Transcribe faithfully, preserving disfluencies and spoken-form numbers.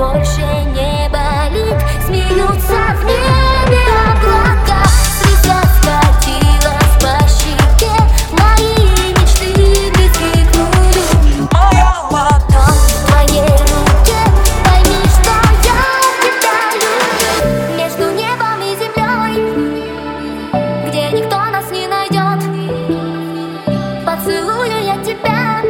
больше не болит. Смеются в небе облака, слеза скатилась по щеке, мои мечты достигнули. Моя ладонь в твоей руке, пойми, что я тебя люблю. Между небом и землей, где никто нас не найдет, поцелую я тебя.